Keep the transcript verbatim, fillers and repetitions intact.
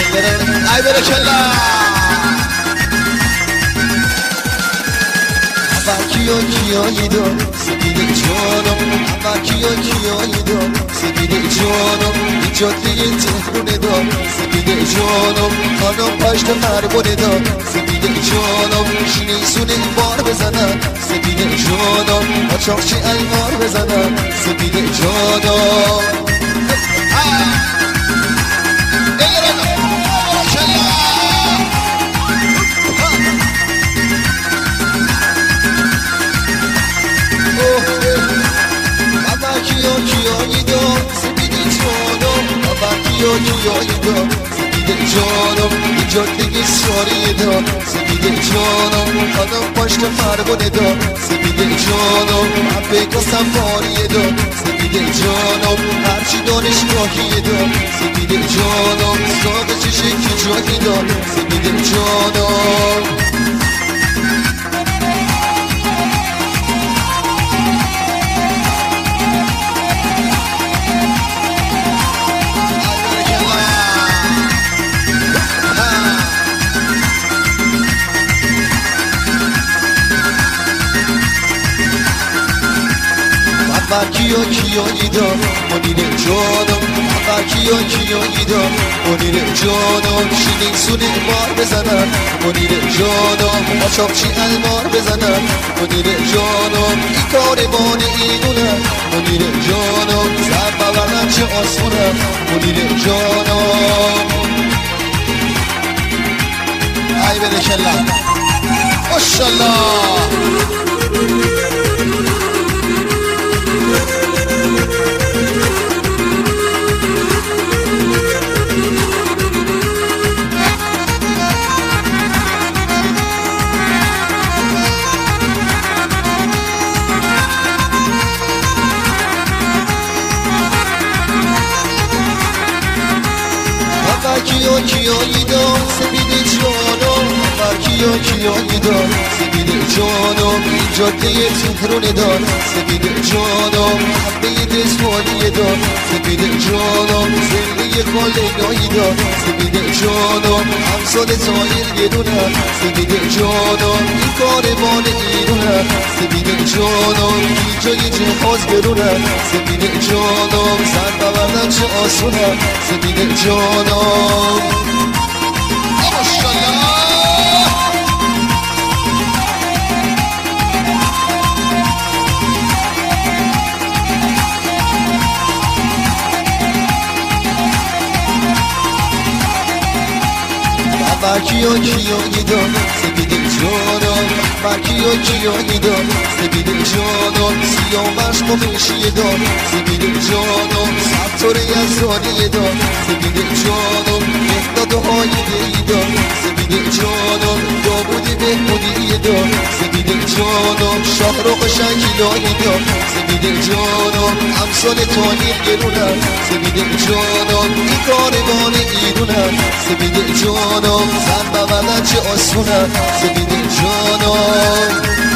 ای برکلا کیو کیایی دو سپید جانم اما کیو کیایی دو سپید جانم این جاده تهرونه دو سپید جانم خانم پشت مربونه دو سپید جانم شینی سونه بار بزنم سپید جانم آچاقچی ایمار بزنم سپید جانم کیو کیایی دو سپید جانم بابا کیو کیایی دو سپید جانم این جاده ساری دو سپید جانم خانم پشت فرگونه دو سپید جانم عبه کسم باری دو سپید جانم هرچی دانشگاهی دو سپید جانم ساق چشی که جایی دو سپید جانم بابا کیو کیایی دو منیر جانم بابا کیو کیایی دو منیر جانم شینی سونه مار بزنم منیر جانم آچاقچی المار بزنم منیر جانم ای کاروان ایدونه منیر جانم زن ببرم چه آسونه منیر جانم ای برکلا ماشالله کیو کیایی دو سپید جانم بابا کیو کیایی دو سپید جانم این جاده تهرونه دو سپید جانم حبه دزمانی دو سپید جانم زنده خالقایی دو سپید جانم همسال زایر یه دونه سپید جانم این کاروان ایرونه سپید جانم این جای جهاز برونه سپید جانم زن ببردن چه آسونه سپید جانم بابا کیو کیایی دو سپید جانم بابا کیو کیایی دو سپید جانم سیامش قمیشی دو سپید جانم ستاره یزدانی دو سپید جانم مهداد های دی دو سپید جانم داوودی بهبودی دو سپید جانم شاهرخ شکیلایی دو سپید جانم امثال تانیر گرونم سپید جانم این کاروان ایرونم سپید جانم زن ببردن چه آسونم سپید جانم